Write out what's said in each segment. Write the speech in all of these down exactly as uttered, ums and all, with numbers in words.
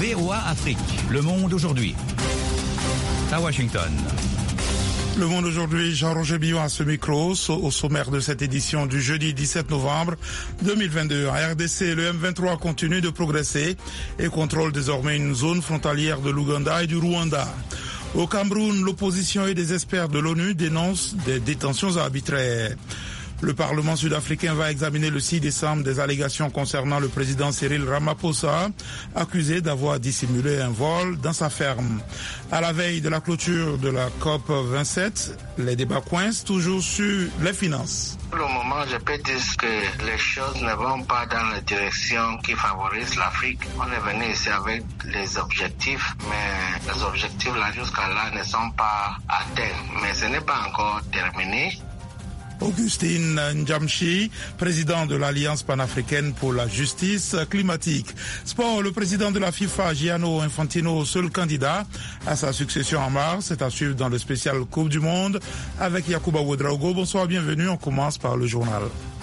V O A Afrique. Le monde aujourd'hui. À Washington. Le Monde aujourd'hui, Jean-Roger Billon à ce micro, au sommaire de cette édition du jeudi dix-sept novembre deux mille vingt-deux. En R D C, le M vingt-trois continue de progresser et contrôle désormais une zone frontalière de l'Ouganda et du Rwanda. Au Cameroun, l'opposition et des experts de l'ONU dénoncent des détentions arbitraires. Le Parlement sud-africain va examiner le six décembre des allégations concernant le président Cyril Ramaphosa, accusé d'avoir dissimulé un vol dans sa ferme. À la veille de la clôture de la COP vingt-sept, les débats coincent toujours sur les finances. Pour le moment, je peux dire que les choses ne vont pas dans la direction qui favorise l'Afrique. On est venu ici avec les objectifs, mais les objectifs là jusqu'à là ne sont pas atteints. Mais ce n'est pas encore terminé. Augustine Ndjamshi, président de l'Alliance panafricaine pour la justice climatique. Sport, le président de la FIFA, Gianni Infantino, seul candidat à sa succession en mars, c'est à suivre dans le spécial Coupe du Monde avec Yacouba Ouedraogo. Bonsoir, bienvenue, on commence par le journal.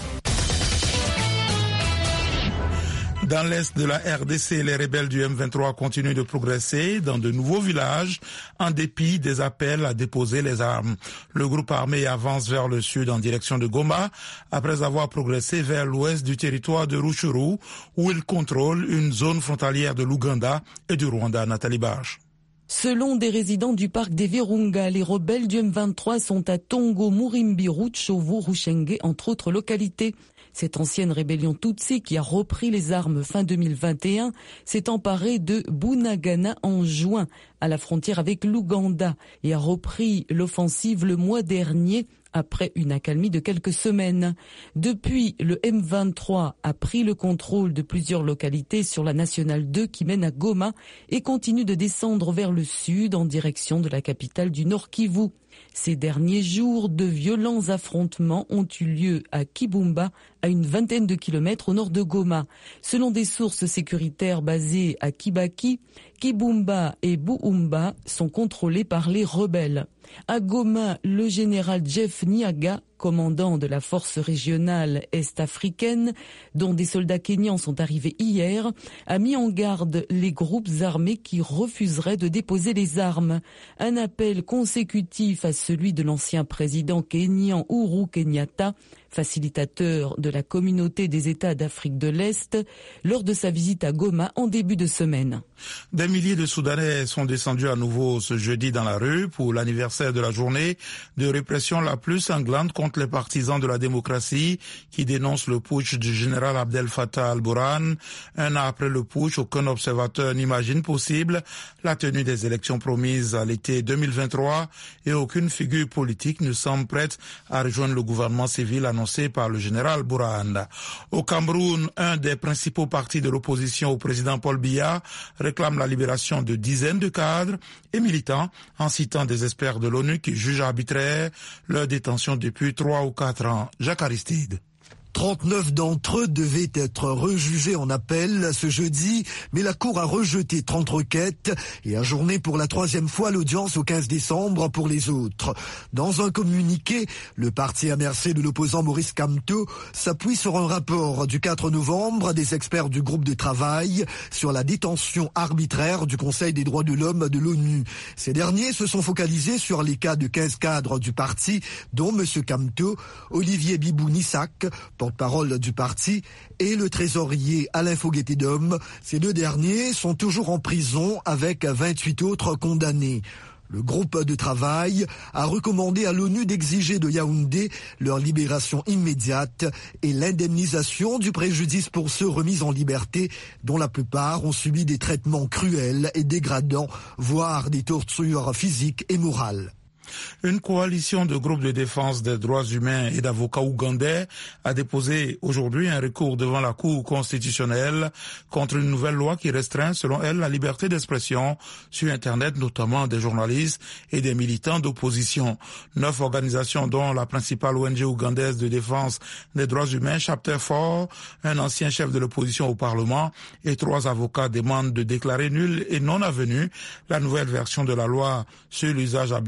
Dans l'est de la R D C, les rebelles du M vingt-trois continuent de progresser dans de nouveaux villages en dépit des appels à déposer les armes. Le groupe armé avance vers le sud en direction de Goma après avoir progressé vers l'ouest du territoire de Rutshuru où il contrôle une zone frontalière de l'Ouganda et du Rwanda. Nathalie Barge. Selon des résidents du parc des Virunga, les rebelles du M vingt-trois sont à Tongo, Murimbi, Rutshuru, Rushenge, entre autres localités. Cette ancienne rébellion Tutsi qui a repris les armes fin deux mille vingt et un s'est emparée de Bunagana en juin à la frontière avec l'Ouganda et a repris l'offensive le mois dernier après une accalmie de quelques semaines. Depuis, le M vingt-trois a pris le contrôle de plusieurs localités sur la nationale deux qui mène à Goma et continue de descendre vers le sud en direction de la capitale du Nord Kivu. Ces derniers jours, de violents affrontements ont eu lieu à Kibumba, à une vingtaine de kilomètres au nord de Goma. Selon des sources sécuritaires basées à Kibaki, Kibumba et Buumba sont contrôlés par les rebelles. À Goma, le général Jeff Niaga, commandant de la force régionale est-africaine, dont des soldats kenyans sont arrivés hier, a mis en garde les groupes armés qui refuseraient de déposer les armes. Un appel consécutif à celui de l'ancien président kenyan Uhuru Kenyatta, facilitateur de la communauté des États d'Afrique de l'Est, lors de sa visite à Goma en début de semaine. Des milliers de Soudanais sont descendus à nouveau ce jeudi dans la rue pour l'anniversaire de la journée de répression la plus sanglante contre les partisans de la démocratie qui dénoncent le putsch du général Abdel Fattah al-Burhan. Un an après le putsch, aucun observateur n'imagine possible la tenue des élections promises à l'été deux mille vingt-trois et aucune figure politique ne semble prête à rejoindre le gouvernement civil annoncé par le général Burhan. Au Cameroun, un des principaux partis de l'opposition au président Paul Biya réclame la libération de dizaines de cadres et militants en citant des experts de l'ONU qui jugent arbitraire leur détention depuis trois ou quatre ans. Jacques Aristide. trente-neuf d'entre eux devaient être rejugés en appel ce jeudi, mais la Cour a rejeté trente requêtes et ajourné pour la troisième fois l'audience au quinze décembre pour les autres. Dans un communiqué, le parti M R C de l'opposant Maurice Kamto s'appuie sur un rapport du quatre novembre des experts du groupe de travail sur la détention arbitraire du Conseil des droits de l'homme de l'ONU. Ces derniers se sont focalisés sur les cas de quinze cadres du parti, dont M. Kamto, Olivier Bibou-Nissak, porte-parole du parti, et le trésorier Alain Fogueté-Dom. Ces deux derniers sont toujours en prison avec vingt-huit autres condamnés. Le groupe de travail a recommandé à l'ONU d'exiger de Yaoundé leur libération immédiate et l'indemnisation du préjudice pour ceux remis en liberté, dont la plupart ont subi des traitements cruels et dégradants, voire des tortures physiques et morales. Une coalition de groupes de défense des droits humains et d'avocats ougandais a déposé aujourd'hui un recours devant la Cour constitutionnelle contre une nouvelle loi qui restreint, selon elle, la liberté d'expression sur Internet, notamment des journalistes et des militants d'opposition. Neuf organisations, dont la principale O N G ougandaise de défense des droits humains, Chapter quatre, un ancien chef de l'opposition au Parlement et trois avocats demandent de déclarer nulle et non avenue la nouvelle version de la loi sur l'usage abusif de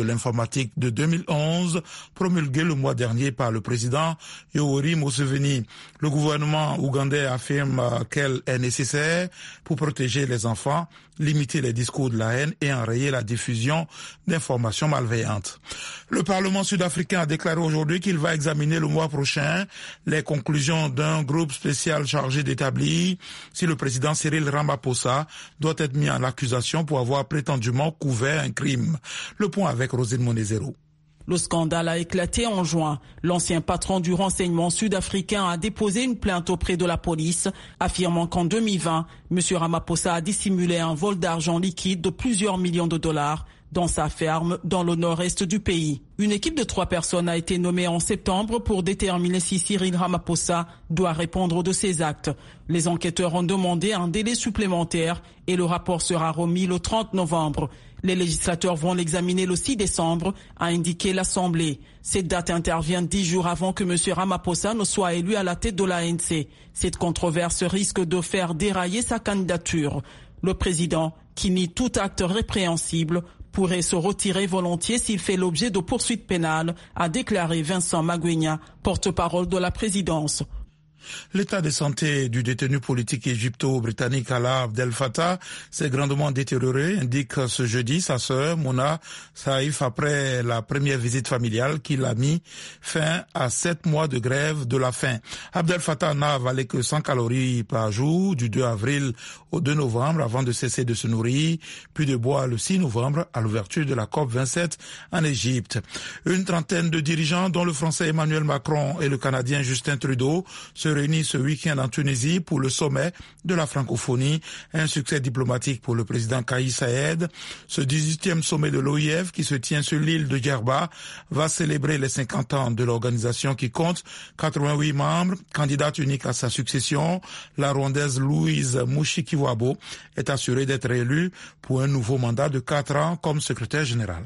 l'informatique de deux mille onze, promulguée le mois dernier par le président Yoweri Museveni. Le gouvernement ougandais affirme qu'elle est nécessaire pour protéger les enfants, limiter les discours de la haine et enrayer la diffusion d'informations malveillantes. Le Parlement sud-africain a déclaré aujourd'hui qu'il va examiner le mois prochain les conclusions d'un groupe spécial chargé d'établir si le président Cyril Ramaphosa doit être mis en accusation pour avoir prétendument couvert un crime. Le point avec Rosine Monezero. Le scandale a éclaté en juin. L'ancien patron du renseignement sud-africain a déposé une plainte auprès de la police, affirmant qu'en deux mille vingt, M. Ramaphosa a dissimulé un vol d'argent liquide de plusieurs millions de dollars dans sa ferme dans le nord-est du pays. Une équipe de trois personnes a été nommée en septembre pour déterminer si Cyril Ramaphosa doit répondre de ses actes. Les enquêteurs ont demandé un délai supplémentaire et le rapport sera remis le trente novembre. Les législateurs vont l'examiner le six décembre, a indiqué l'Assemblée. Cette date intervient dix jours avant que M. Ramaphosa ne soit élu à la tête de l'A N C. Cette controverse risque de faire dérailler sa candidature. Le président, qui nie tout acte répréhensible, pourrait se retirer volontiers s'il fait l'objet de poursuites pénales, a déclaré Vincent Magwenya, porte-parole de la présidence. L'état de santé du détenu politique égypto-britannique Alaa Abdel Fattah s'est grandement détérioré, indique ce jeudi sa sœur Mona Saïf après la première visite familiale qui l'a mis fin à sept mois de grève de la faim. Abdel Fattah n'a avalé que cent calories par jour du deux avril au deux novembre avant de cesser de se nourrir, puis de boire le six novembre à l'ouverture de la COP vingt-sept en Égypte. Une trentaine de dirigeants dont le français Emmanuel Macron et le canadien Justin Trudeau se réunis ce week-end en Tunisie pour le sommet de la francophonie, un succès diplomatique pour le président Kais Saied. Ce dix-huitième sommet de l'O I F qui se tient sur l'île de Djerba va célébrer les cinquante ans de l'organisation qui compte quatre-vingt-huit membres. Candidate unique à sa succession, la Rwandaise Louise Mushikiwabo est assurée d'être élue pour un nouveau mandat de quatre ans comme secrétaire général.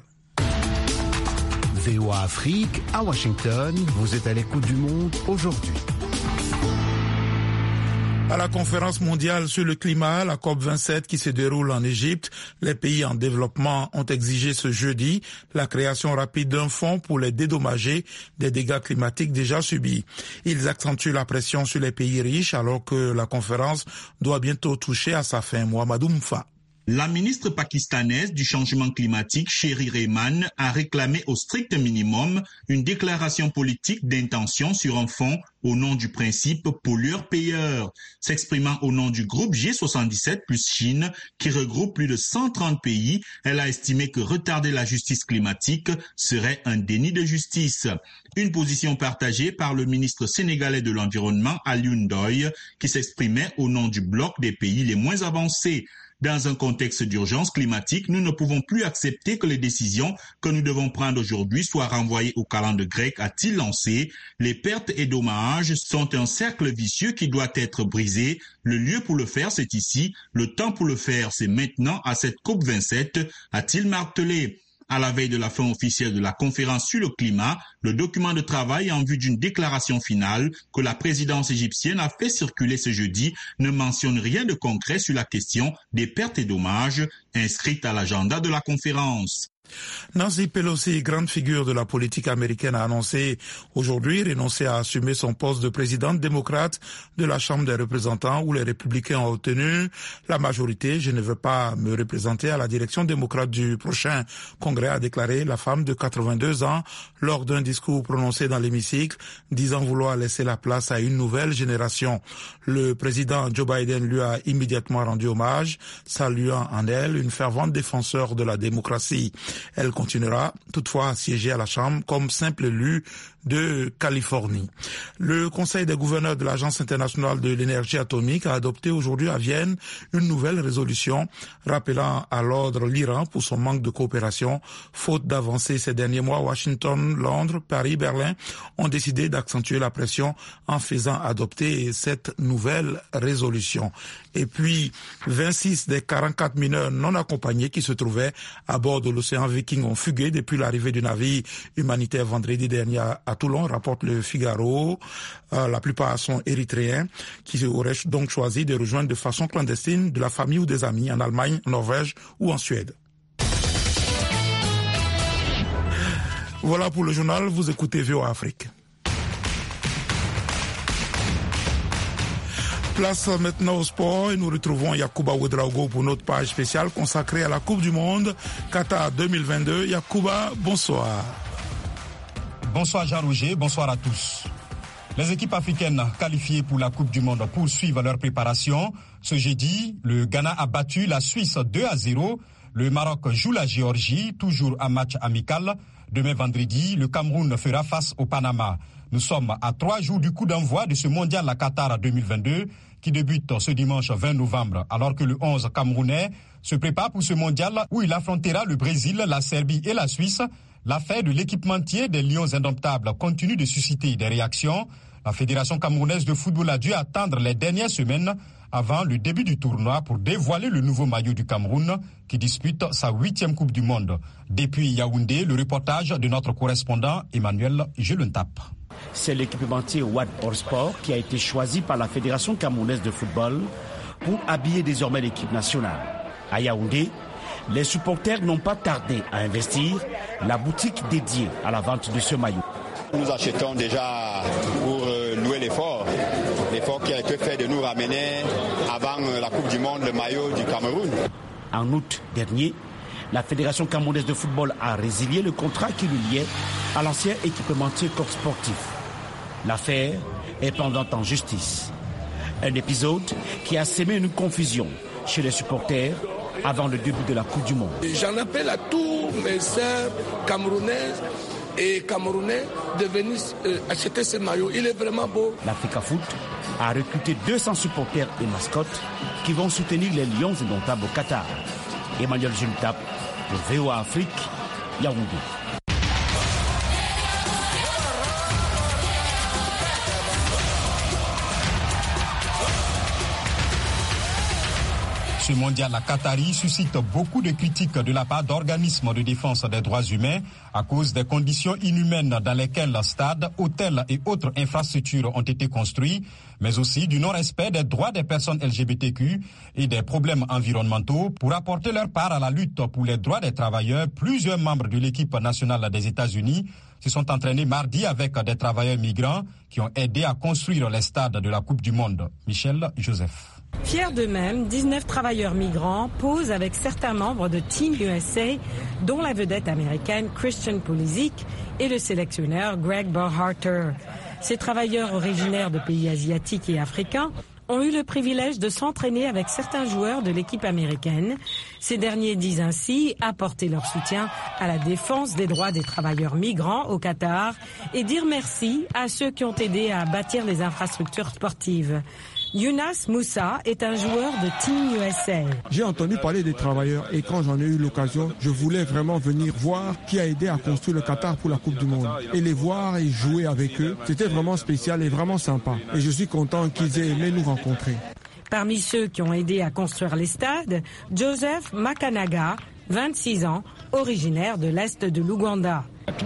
V O A Afrique, à Washington, vous êtes à l'écoute du monde aujourd'hui. À la conférence mondiale sur le climat, la COP vingt-sept qui se déroule en Égypte, les pays en développement ont exigé ce jeudi la création rapide d'un fonds pour les dédommager des dégâts climatiques déjà subis. Ils accentuent la pression sur les pays riches alors que la conférence doit bientôt toucher à sa fin. Mohamedou Mfa. La ministre pakistanaise du changement climatique, Sherry Rehman, a réclamé au strict minimum une déclaration politique d'intention sur un fonds au nom du principe pollueur-payeur. S'exprimant au nom du groupe G soixante-dix-sept plus Chine, qui regroupe plus de cent trente pays, elle a estimé que retarder la justice climatique serait un déni de justice. Une position partagée par le ministre sénégalais de l'Environnement, Alioune Ndoye, qui s'exprimait au nom du bloc des pays les moins avancés. Dans un contexte d'urgence climatique, nous ne pouvons plus accepter que les décisions que nous devons prendre aujourd'hui soient renvoyées au calendrier grec, a-t-il lancé. Les pertes et dommages sont un cercle vicieux qui doit être brisé. Le lieu pour le faire, c'est ici. Le temps pour le faire, c'est maintenant à cette COP vingt-sept, a-t-il martelé. À la veille de la fin officielle de la conférence sur le climat, le document de travail en vue d'une déclaration finale que la présidence égyptienne a fait circuler ce jeudi ne mentionne rien de concret sur la question des pertes et dommages inscrites à l'agenda de la conférence. Nancy Pelosi, grande figure de la politique américaine, a annoncé aujourd'hui renoncer à assumer son poste de présidente démocrate de la Chambre des représentants où les républicains ont obtenu la majorité. Je ne veux pas me représenter à la direction démocrate du prochain congrès, a déclaré la femme de quatre-vingt-deux ans lors d'un discours prononcé dans l'hémicycle, disant vouloir laisser la place à une nouvelle génération. Le président Joe Biden lui a immédiatement rendu hommage, saluant en elle une fervente défenseur de la démocratie. Elle continuera toutefois à siéger à la Chambre comme simple élue de Californie. Le Conseil des gouverneurs de l'Agence internationale de l'énergie atomique a adopté aujourd'hui à Vienne une nouvelle résolution rappelant à l'ordre l'Iran pour son manque de coopération. Faute d'avancées ces derniers mois, Washington, Londres, Paris, Berlin ont décidé d'accentuer la pression en faisant adopter cette nouvelle résolution. Et puis, vingt-six des quarante-quatre mineurs non accompagnés qui se trouvaient à bord de l'océan Viking ont fugué depuis l'arrivée du navire humanitaire vendredi dernier à Toulon, rapporte le Figaro. Euh, la plupart sont érythréens qui auraient donc choisi de rejoindre de façon clandestine de la famille ou des amis en Allemagne, en Norvège ou en Suède. Voilà pour le journal, vous écoutez V O A Afrique. Place maintenant au sport et nous retrouvons Yacouba Ouedraogo pour notre page spéciale consacrée à la Coupe du Monde Qatar deux mille vingt-deux. Yacouba, bonsoir. Bonsoir Jean-Roger, bonsoir à tous. Les équipes africaines qualifiées pour la Coupe du Monde poursuivent leur préparation. Ce jeudi, le Ghana a battu la Suisse deux à zéro. Le Maroc joue la Géorgie, toujours un match amical. Demain vendredi, le Cameroun fera face au Panama. Nous sommes à trois jours du coup d'envoi de ce mondial à Qatar deux mille vingt-deux qui débute ce dimanche vingt novembre, alors que le onze Camerounais se prépare pour ce mondial où il affrontera le Brésil, la Serbie et la Suisse. L'affaire de l'équipementier des Lions indomptables continue de susciter des réactions. La Fédération camerounaise de football a dû attendre les dernières semaines avant le début du tournoi pour dévoiler le nouveau maillot du Cameroun qui dispute sa huitième Coupe du Monde. Depuis Yaoundé, le reportage de notre correspondant Emmanuel Jelentap. C'est l'équipementier Wad Orsport qui a été choisi par la Fédération camerounaise de football pour habiller désormais l'équipe nationale. À Yaoundé, les supporters n'ont pas tardé à investir la boutique dédiée à la vente de ce maillot. Nous achetons déjà pour louer l'effort, l'effort qui a été fait de nous ramener avant la Coupe du Monde le maillot du Cameroun. En août dernier, la Fédération camerounaise de football a résilié le contrat qui le liait à l'ancien équipementier Corps Sportif. L'affaire est pendante en justice. Un épisode qui a sémé une confusion chez les supporters avant le début de la Coupe du Monde. J'en appelle à tous mes sœurs camerounaises et camerounais de venir euh, acheter ce maillot. Il est vraiment beau. L'Africa Foot a recruté deux cents supporters et mascottes qui vont soutenir les Lions indomptables au Qatar. Emmanuel Jelentap, pour V O A Afrique, Yaoundé. Ce mondial à Qatari suscite beaucoup de critiques de la part d'organismes de défense des droits humains à cause des conditions inhumaines dans lesquelles stades, hôtels et autres infrastructures ont été construits, mais aussi du non-respect des droits des personnes L G B T Q et des problèmes environnementaux. Pour apporter leur part à la lutte pour les droits des travailleurs, plusieurs membres de l'équipe nationale des États-Unis se sont entraînés mardi avec des travailleurs migrants qui ont aidé à construire les stades de la Coupe du Monde. Michel Joseph. Fiers d'eux-mêmes, dix-neuf travailleurs migrants posent avec certains membres de Team U S A, dont la vedette américaine Christian Pulisic et le sélectionneur Greg Berhalter. Ces travailleurs originaires de pays asiatiques et africains ont eu le privilège de s'entraîner avec certains joueurs de l'équipe américaine. Ces derniers disent ainsi apporter leur soutien à la défense des droits des travailleurs migrants au Qatar et dire merci à ceux qui ont aidé à bâtir les infrastructures sportives. Younas Moussa est un joueur de Team U S A. J'ai entendu parler des travailleurs et quand j'en ai eu l'occasion, je voulais vraiment venir voir qui a aidé à construire le Qatar pour la Coupe du Monde. Et les voir et jouer avec eux, c'était vraiment spécial et vraiment sympa. Et je suis content qu'ils aient aimé nous rencontrer. Parmi ceux qui ont aidé à construire les stades, Joseph Makanaga, vingt-six ans, originaire de l'Est de l'Ouganda.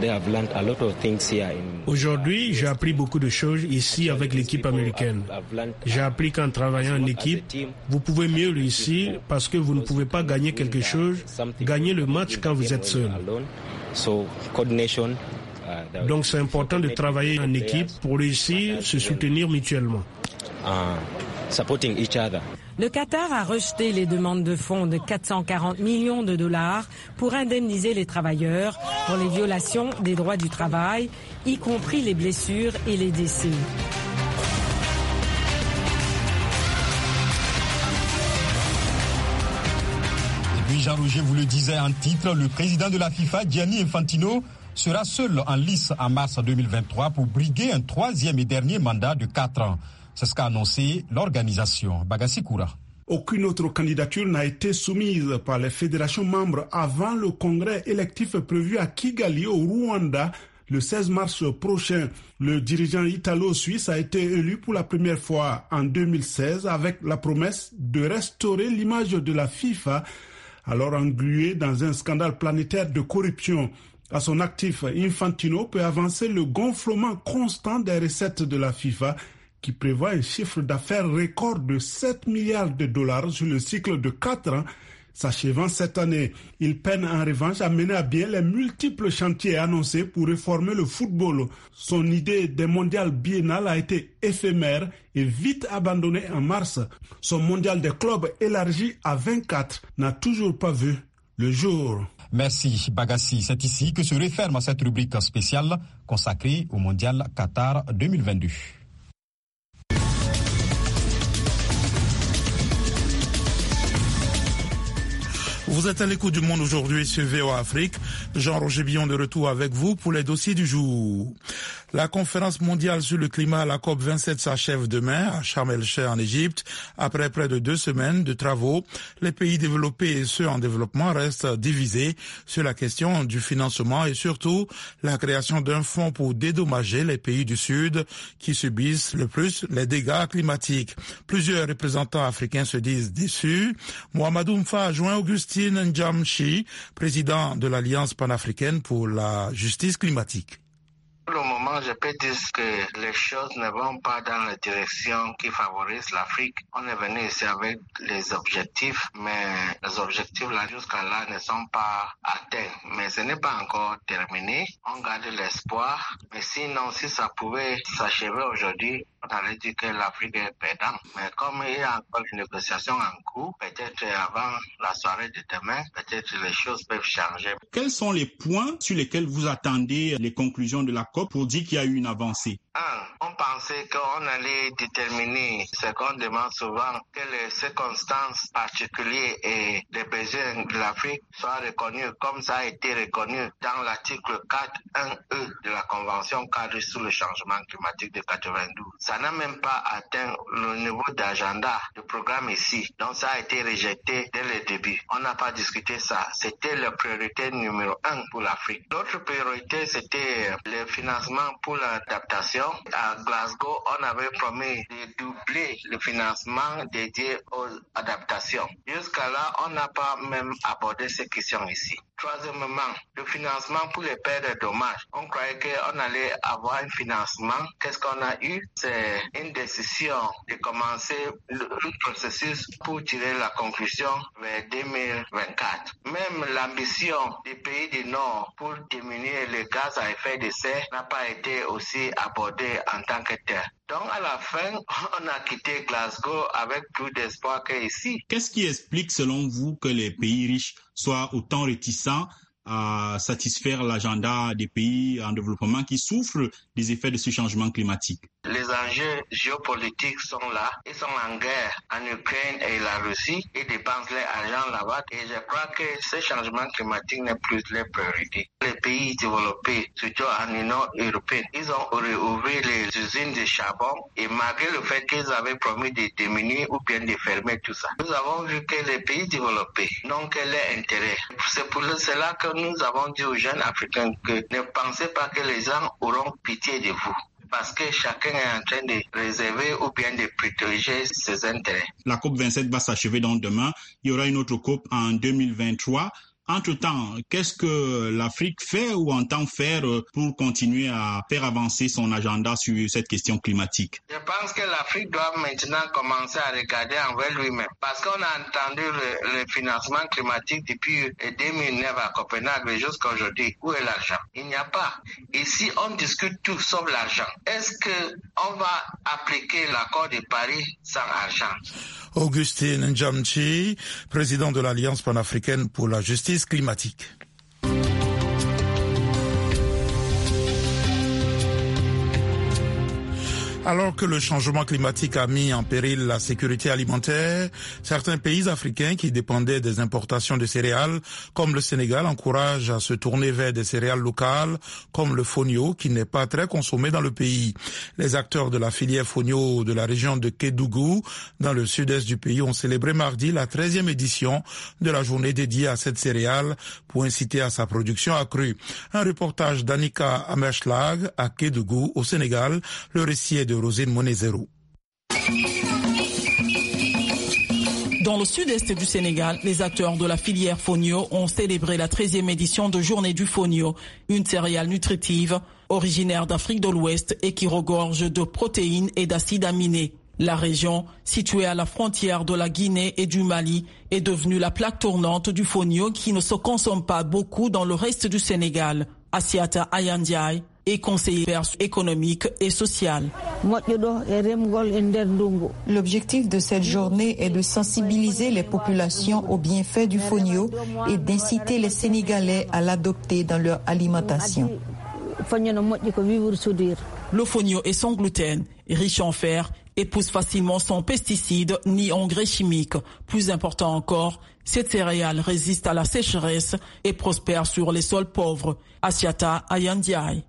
Aujourd'hui, j'ai appris beaucoup de choses ici avec l'équipe américaine. J'ai appris qu'en travaillant en équipe, vous pouvez mieux réussir parce que vous ne pouvez pas gagner quelque chose, gagner le match quand vous êtes seul. Donc c'est important de travailler en équipe pour réussir, se soutenir mutuellement. Le Qatar a rejeté les demandes de fonds de quatre cent quarante millions de dollars pour indemniser les travailleurs pour les violations des droits du travail, y compris les blessures et les décès. Et puis Jean-Roger vous le disait en titre, le président de la FIFA, Gianni Infantino, sera seul en lice en mars deux mille vingt-trois pour briguer un troisième et dernier mandat de quatre ans. C'est ce qu'a annoncé l'organisation. Bagassi Koura. Aucune autre candidature n'a été soumise par les fédérations membres avant le congrès électif prévu à Kigali au Rwanda le seize mars prochain. Le dirigeant italo-suisse a été élu pour la première fois en deux mille seize avec la promesse de restaurer l'image de la FIFA, alors engluée dans un scandale planétaire de corruption. À son actif, Infantino peut avancer le gonflement constant des recettes de la FIFA qui prévoit un chiffre d'affaires record de sept milliards de dollars sur le cycle de quatre ans, s'achevant cette année. Il peine en revanche à mener à bien les multiples chantiers annoncés pour réformer le football. Son idée des mondiales biennales a été éphémère et vite abandonnée en mars. Son mondial des clubs élargi à vingt-quatre n'a toujours pas vu le jour. Merci Bagassi. C'est ici que se referme cette rubrique spéciale consacrée au mondial Qatar deux mille vingt-deux. Vous êtes à l'écoute du Monde aujourd'hui sur V O A Afrique. Jean-Roger Billon de retour avec vous pour les dossiers du jour. La conférence mondiale sur le climat, la COP vingt-sept, s'achève demain à Sharm el-Sheikh en Égypte. Après près de deux semaines de travaux, les pays développés et ceux en développement restent divisés sur la question du financement et surtout la création d'un fonds pour dédommager les pays du Sud qui subissent le plus les dégâts climatiques. Plusieurs représentants africains se disent déçus. Mohamedou Mfa a joint Augustine Ndjamchi, président de l'Alliance panafricaine pour la justice climatique. Pour le moment, je peux dire que les choses ne vont pas dans la direction qui favorise l'Afrique. On est venu ici avec les objectifs, mais les objectifs là jusqu'à là ne sont pas atteints. Mais ce n'est pas encore terminé. On garde l'espoir. Mais sinon, si ça pouvait s'achever aujourd'hui, on allait dire que l'Afrique est perdante. Mais comme il y a encore une négociation en cours, peut-être avant la soirée de demain, peut-être les choses peuvent changer. Quels sont les points sur lesquels vous attendez les conclusions de la COP pour dire qu'il y a eu une avancée? Un, on pensait qu'on allait déterminer ce qu'on demande souvent, que les circonstances particulières et les besoins de l'Afrique soient reconnus comme ça a été reconnu dans l'article quatre un E de la Convention cadre sur le changement climatique de quatre-vingt-douze. Ça n'a même pas atteint le niveau d'agenda du programme ici. Donc ça a été rejeté dès le début. On n'a pas discuté ça. C'était la priorité numéro un pour l'Afrique. L'autre priorité, c'était le financement pour l'adaptation. À Glasgow, on avait promis de doubler le financement dédié aux adaptations. Jusqu'à là, on n'a pas même abordé ces questions ici. Troisièmement, le financement pour les pertes de dommages. On croyait qu'on allait avoir un financement. Qu'est-ce qu'on a eu? C'est une décision de commencer le processus pour tirer la conclusion vers deux mille vingt-quatre. Même l'ambition des pays du Nord pour diminuer les gaz à effet de serre n'a pas été aussi abordée en tant que tel. Donc à la fin, on a quitté Glasgow avec plus d'espoir qu'ici. Qu'est-ce qui explique selon vous que les pays riches soient autant réticents à satisfaire l'agenda des pays en développement qui souffrent des effets de ce changement climatique? Les enjeux géopolitiques sont là. Ils sont en guerre en Ukraine et la Russie. Ils dépensent leur argent là-bas. Et je crois que ce changement climatique n'est plus leur priorité. Les pays développés, surtout en Union européenne, ils ont réouvert les usines de charbon. Et malgré le fait qu'ils avaient promis de diminuer ou bien de fermer tout ça, nous avons vu que les pays développés n'ont que leur intérêt. C'est pour cela que nous avons dit aux jeunes Africains que ne pensez pas que les gens auront pitié de vous. Parce que chacun est en train de réserver ou bien de protéger ses intérêts. La COP vingt-sept va s'achever donc demain. Il y aura une autre COP en deux mille vingt-trois. Entre-temps, qu'est-ce que l'Afrique fait ou entend faire pour continuer à faire avancer son agenda sur cette question climatique? Je pense que l'Afrique doit maintenant commencer à regarder envers lui-même. Parce qu'on a entendu le, le financement climatique depuis deux mille neuf à Copenhague jusqu'à aujourd'hui. Où est l'argent? Il n'y a pas. Ici, on discute tout sauf l'argent. Est-ce qu'on va appliquer l'accord de Paris sans argent? Augustine Ndjamchi, président de l'Alliance panafricaine pour la justice climatique. Alors que le changement climatique a mis en péril la sécurité alimentaire, certains pays africains qui dépendaient des importations de céréales, comme le Sénégal, encouragent à se tourner vers des céréales locales, comme le fonio, qui n'est pas très consommé dans le pays. Les acteurs de la filière fonio de la région de Kédougou, dans le sud-est du pays, ont célébré mardi la treizième édition de la journée dédiée à cette céréale pour inciter à sa production accrue. Un reportage d'Annika Amerschlag à Kédougou, au Sénégal. Le récit est de Rosine Monezero. Dans le sud-est du Sénégal, les acteurs de la filière fonio ont célébré la treizième édition de Journée du fonio, une céréale nutritive originaire d'Afrique de l'Ouest et qui regorge de protéines et d'acides aminés. La région, située à la frontière de la Guinée et du Mali, est devenue la plaque tournante du fonio qui ne se consomme pas beaucoup dans le reste du Sénégal. Assiata Ayandiaï est conseiller économique et social. L'objectif de cette journée est de sensibiliser les populations aux bienfaits du fonio et d'inciter les Sénégalais à l'adopter dans leur alimentation. Le fonio est sans gluten, riche en fer et pousse facilement sans pesticides ni engrais chimiques. Plus important encore, cette céréale résiste à la sécheresse et prospère sur les sols pauvres. Assiata Ayandiaï.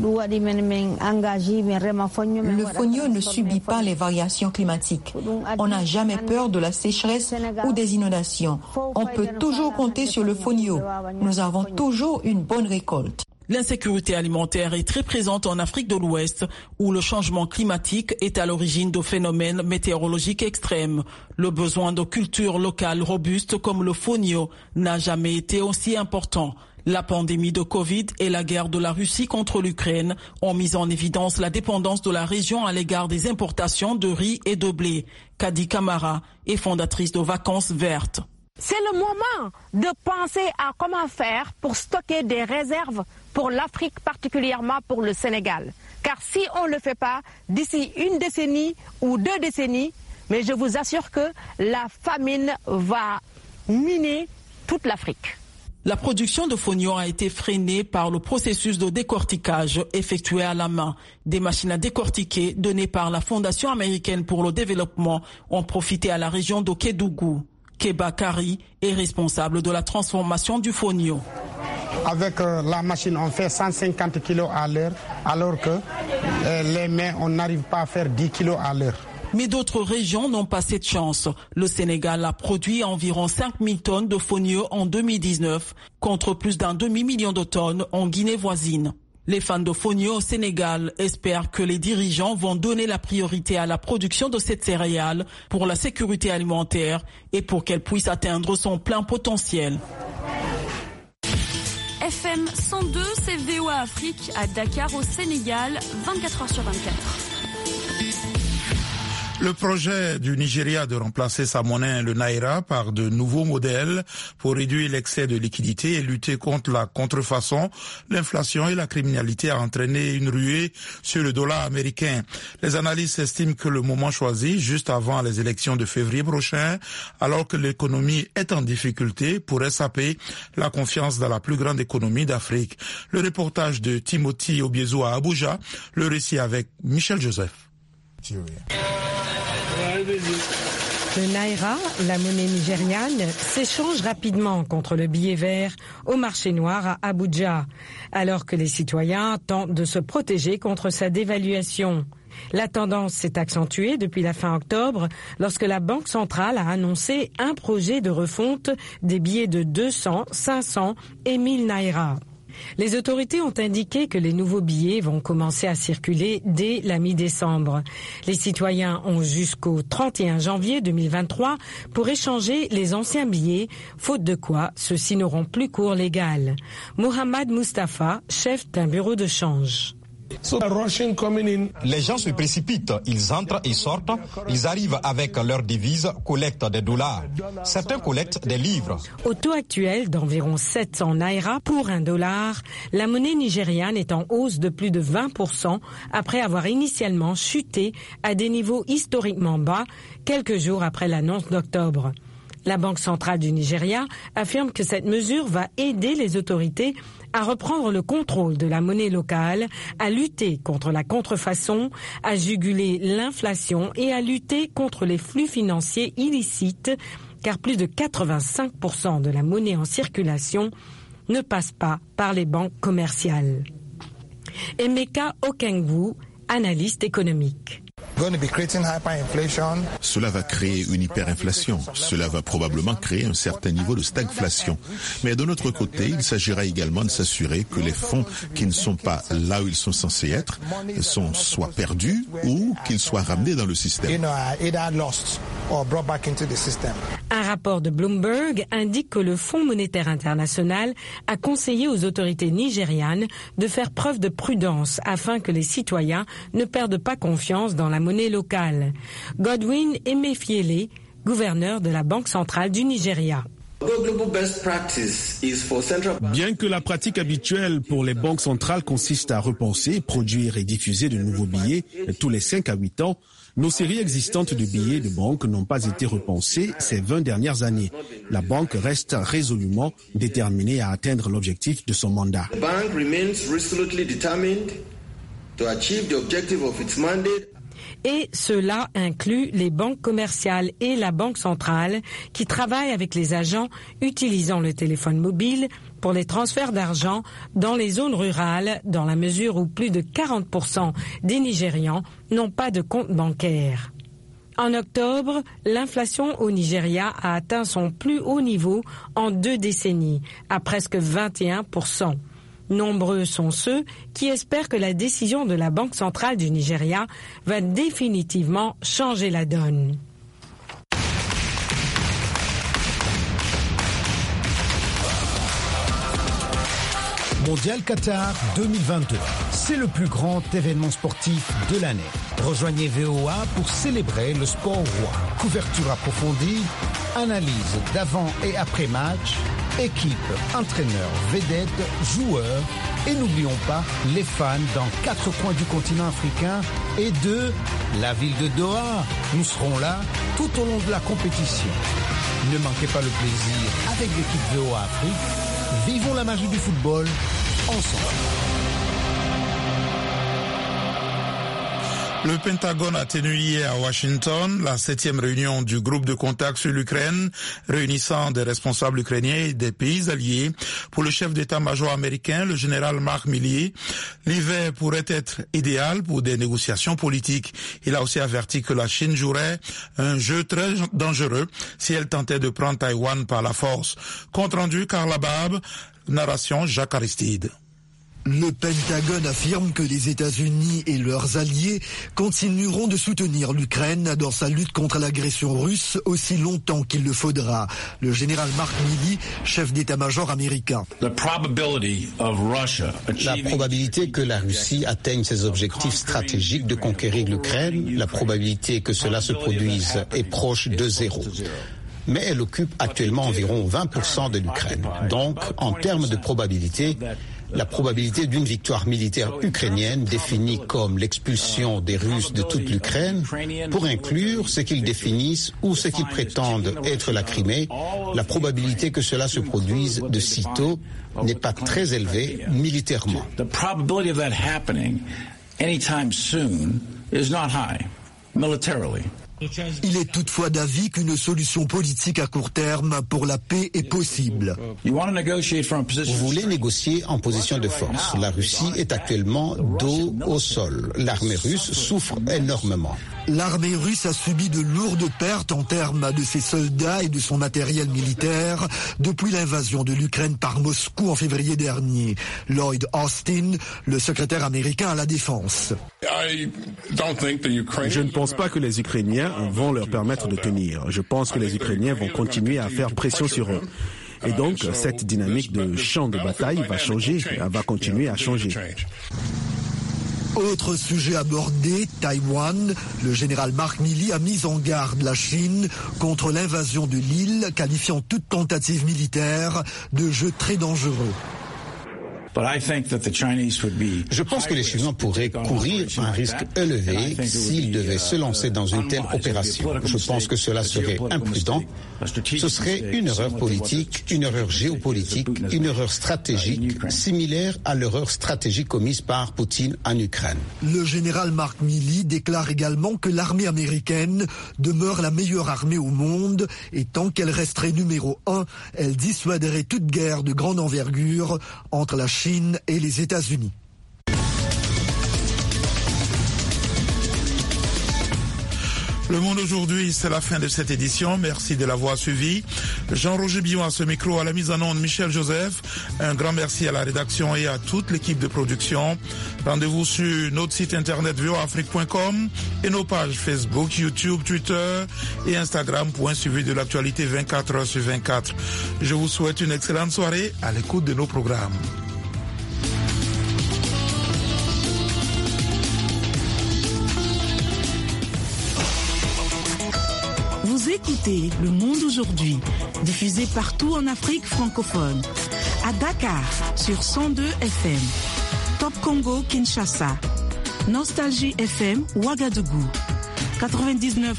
Le fonio ne subit pas les variations climatiques. On n'a jamais peur de la sécheresse ou des inondations. On peut toujours compter sur le fonio. Nous avons toujours une bonne récolte. L'insécurité alimentaire est très présente en Afrique de l'Ouest, où le changement climatique est à l'origine de phénomènes météorologiques extrêmes. Le besoin de cultures locales robustes comme le fonio n'a jamais été aussi important. La pandémie de Covid et la guerre de la Russie contre l'Ukraine ont mis en évidence la dépendance de la région à l'égard des importations de riz et de blé. Kadi Kamara est fondatrice de Vacances Vertes. C'est le moment de penser à comment faire pour stocker des réserves pour l'Afrique, particulièrement pour le Sénégal. Car si on ne le fait pas, d'ici une décennie ou deux décennies, mais je vous assure que la famine va miner toute l'Afrique. La production de fonio a été freinée par le processus de décortiquage effectué à la main. Des machines à décortiquer données par la Fondation américaine pour le développement ont profité à la région de Kédougou. Keba Kari est responsable de la transformation du fonio. Avec euh, la machine, on fait cent cinquante kilos à l'heure, alors que euh, les mains, on n'arrive pas à faire dix kilos à l'heure. Mais d'autres régions n'ont pas cette chance. Le Sénégal a produit environ cinq mille tonnes de fonio en deux mille dix-neuf, contre plus d'un demi-million de tonnes en Guinée voisine. Les fans de fonio au Sénégal espèrent que les dirigeants vont donner la priorité à la production de cette céréale pour la sécurité alimentaire et pour qu'elle puisse atteindre son plein potentiel. F M cent deux, c'est V O A Afrique à Dakar au Sénégal, vingt-quatre heures sur vingt-quatre. Le projet du Nigeria de remplacer sa monnaie, le naira, par de nouveaux modèles pour réduire l'excès de liquidité et lutter contre la contrefaçon, l'inflation et la criminalité a entraîné une ruée sur le dollar américain. Les analystes estiment que le moment choisi, juste avant les élections de février prochain, alors que l'économie est en difficulté, pourrait saper la confiance dans la plus grande économie d'Afrique. Le reportage de Timothy Obiezo à Abuja, le récit avec Michel Joseph. Le naira, la monnaie nigériane, s'échange rapidement contre le billet vert au marché noir à Abuja, alors que les citoyens tentent de se protéger contre sa dévaluation. La tendance s'est accentuée depuis la fin octobre, lorsque la Banque centrale a annoncé un projet de refonte des billets de deux cents, cinq cents et mille naira. Les autorités ont indiqué que les nouveaux billets vont commencer à circuler dès la mi-décembre. Les citoyens ont jusqu'au trente et un janvier deux mille vingt-trois pour échanger les anciens billets, faute de quoi ceux-ci n'auront plus cours légal. Mohamed Mustafa, chef d'un bureau de change. Les gens se précipitent, ils entrent et sortent, ils arrivent avec leurs devises, collectent des dollars. Certains collectent des livres. Au taux actuel d'environ sept cents naira pour un dollar, la monnaie nigériane est en hausse de plus de vingt pour cent après avoir initialement chuté à des niveaux historiquement bas quelques jours après l'annonce d'octobre. La Banque centrale du Nigeria affirme que cette mesure va aider les autorités à reprendre le contrôle de la monnaie locale, à lutter contre la contrefaçon, à juguler l'inflation et à lutter contre les flux financiers illicites, car plus de quatre-vingt-cinq pour cent de la monnaie en circulation ne passe pas par les banques commerciales. Emeka Okengwu, analyste économique. Cela va créer une hyperinflation. Cela va probablement créer un certain niveau de stagflation. Mais de notre côté, il s'agira également de s'assurer que les fonds qui ne sont pas là où ils sont censés être sont soit perdus ou qu'ils soient ramenés dans le système. Un rapport de Bloomberg indique que le Fonds monétaire international a conseillé aux autorités nigérianes de faire preuve de prudence afin que les citoyens ne perdent pas confiance dans la monnaie locale. Godwin Emefiele, gouverneur de la Banque centrale du Nigeria. Bien que la pratique habituelle pour les banques centrales consiste à repenser, produire et diffuser de nouveaux billets tous les cinq à huit ans, nos séries existantes de billets de banque n'ont pas été repensées ces vingt dernières années. La banque reste résolument déterminée à atteindre l'objectif de son mandat. Et cela inclut les banques commerciales et la Banque centrale qui travaillent avec les agents utilisant le téléphone mobile pour les transferts d'argent dans les zones rurales, dans la mesure où plus de quarante pour cent des Nigérians n'ont pas de compte bancaire. En octobre, l'inflation au Nigeria a atteint son plus haut niveau en deux décennies, à presque vingt et un pour cent. Nombreux sont ceux qui espèrent que la décision de la Banque centrale du Nigeria va définitivement changer la donne. Mondial Qatar deux mille vingt-deux. C'est le plus grand événement sportif de l'année. Rejoignez V O A pour célébrer le sport roi. Couverture approfondie, analyse d'avant et après match, équipe, entraîneurs, vedettes, joueurs et n'oublions pas les fans dans quatre coins du continent africain et de la ville de Doha. Nous serons là tout au long de la compétition. Ne manquez pas le plaisir avec l'équipe V O A Afrique. Vivons la magie du football ensemble. Le Pentagone a tenu hier à Washington la septième réunion du groupe de contact sur l'Ukraine, réunissant des responsables ukrainiens et des pays alliés. Pour le chef d'état-major américain, le général Mark Milley, l'hiver pourrait être idéal pour des négociations politiques. Il a aussi averti que la Chine jouerait un jeu très dangereux si elle tentait de prendre Taïwan par la force. Compte rendu Carla Bab, narration Jacques Aristide. Le Pentagone affirme que les États-Unis et leurs alliés continueront de soutenir l'Ukraine dans sa lutte contre l'agression russe aussi longtemps qu'il le faudra. Le général Mark Milley, chef d'état-major américain. La probabilité que la Russie atteigne ses objectifs stratégiques de conquérir l'Ukraine, la probabilité que cela se produise est proche de zéro. Mais elle occupe actuellement environ vingt pour cent de l'Ukraine. Donc, en termes de probabilité, la probabilité d'une victoire militaire ukrainienne définie comme l'expulsion des Russes de toute l'Ukraine, pour inclure ce qu'ils définissent ou ce qu'ils prétendent être la Crimée, la probabilité que cela se produise de sitôt n'est pas très élevée militairement. The probability of that happening anytime soon is not high militarily. Il est toutefois d'avis qu'une solution politique à court terme pour la paix est possible. Vous voulez négocier en position de force. La Russie est actuellement dos au sol. L'armée russe souffre énormément. L'armée russe a subi de lourdes pertes en termes de ses soldats et de son matériel militaire depuis l'invasion de l'Ukraine par Moscou en février dernier. Lloyd Austin, le secrétaire américain à la défense. Je ne pense pas que les Ukrainiens vont leur permettre de tenir. Je pense que les Ukrainiens vont continuer à faire pression sur eux. Et donc, cette dynamique de champ de bataille va changer, va continuer à changer. Autre sujet abordé, Taïwan. Le général Mark Milley a mis en garde la Chine contre l'invasion de l'île, qualifiant toute tentative militaire de jeu très dangereux. Je pense que les Chinois pourraient courir un risque élevé s'ils devaient se lancer dans une telle opération. Je pense que cela serait imprudent. Ce serait une erreur politique, une erreur géopolitique, une erreur stratégique, similaire à l'erreur stratégique commise par Poutine en Ukraine. Le général Mark Milley déclare également que l'armée américaine demeure la meilleure armée au monde et tant qu'elle resterait numéro un, elle dissuaderait toute guerre de grande envergure entre la Chine et les États-Unis. Le Monde aujourd'hui, c'est la fin de cette édition. Merci de l'avoir suivi. Jean-Roger Billon à ce micro, à la mise en onde Michel Joseph. Un grand merci à la rédaction et à toute l'équipe de production. Rendez-vous sur notre site internet v o afrique point com et nos pages Facebook, YouTube, Twitter et Instagram pour un suivi de l'actualité vingt-quatre heures sur vingt-quatre. Je vous souhaite une excellente soirée à l'écoute de nos programmes. Vous écoutez Le Monde aujourd'hui, diffusé partout en Afrique francophone. À Dakar, sur cent deux F M. Top Congo, Kinshasa. Nostalgie F M, Ouagadougou. quatre-vingt-dix-neuf